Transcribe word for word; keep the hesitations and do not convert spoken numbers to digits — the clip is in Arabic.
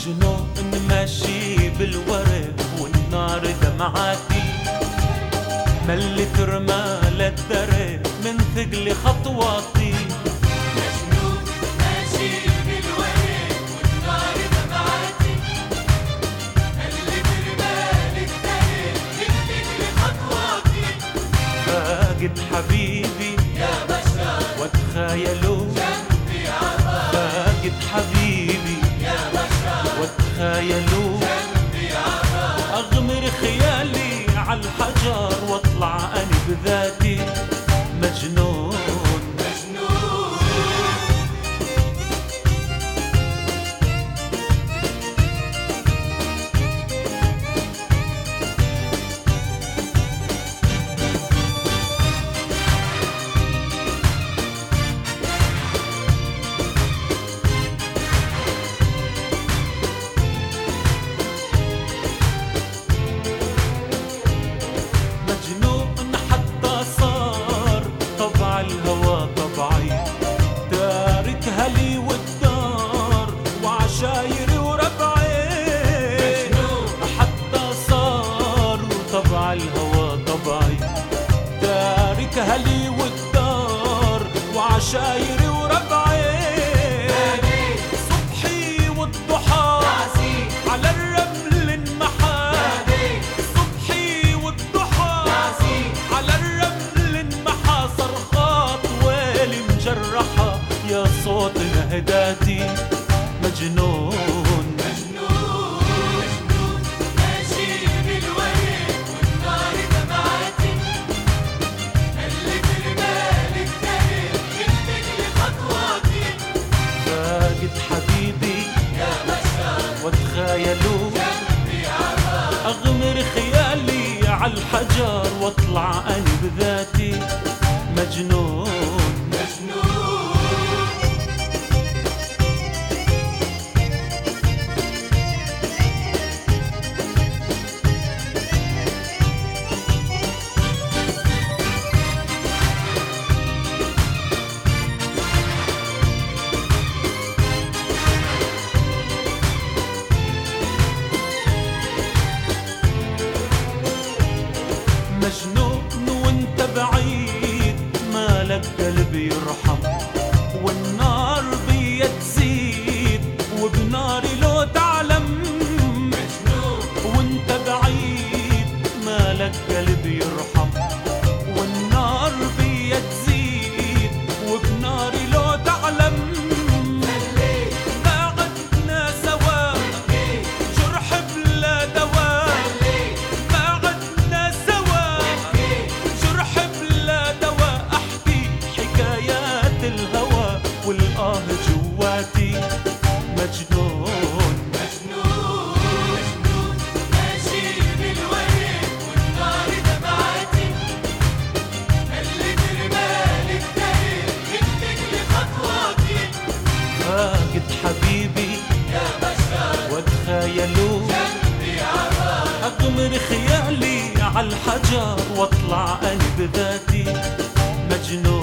مجنون ماشي بالورق والنار دمعاتي، ملت رمال الدرب من ثقل خطواتي. مجنون ماشي بالورق والنار دمعاتي، ملت رمال الدرب من ثقل خطواتي. فاقد حبيبي يا بشر واتخيلوا جنبي عبر، فاقد حبيبي يا بشر واتخيلوا جنبي عبر. أغمر خيالي عالحجر واطلع أنا بذاتي مجنون. مجنون مجنون حتى صار طبع الهوى طبعي، تاركها لي والدار وعشايري وربعي. مجنون حتى صار طبع الهوى طبعي، تاركها لي والدار وعشايري وربعي. ناديت صبحي والضحى تعزيك، على الرمل انمحى، ناديت صبحي والضحى تعزيك. على الرمل انمحى، صرخات ويلي مجرحة يا صوت نهداتي مجنون. مجنون مجنون ماشي بالورق والنار دمعاتي، ملت رمال الدرب من ثقل خطواتي. فاقد حبيبي يا بشر واتخيلوا جنبي عبر، أغمر خيالي عالحجر واطلع أنا بذاتي مجنون. مجنون مجنون وانت بعيد مالك قلبي يرحم، والنار بيا تزيد وبناري لو تعلم. مجنون وانت بعيد مالك قلبي يرحم، والنار بيا تزيد وبناري لو تعلم. خليك بعدنا سوا بكيت، جرح بلا دواء، خليك بعدنا سوا بكيت. جرح بلا دواء. احكي حكايات الهوى والآه جواتي مجنون. مجنون مجنون ماشي بالورق والنار دمعاتي، ملت رمال الدرب من ثقل خطواتي. فاقد حبيبي يا بشر واتخيلوا جنبي عبر، أغمر خيالي عالحجر واطلع أنا بذاتي مجنون.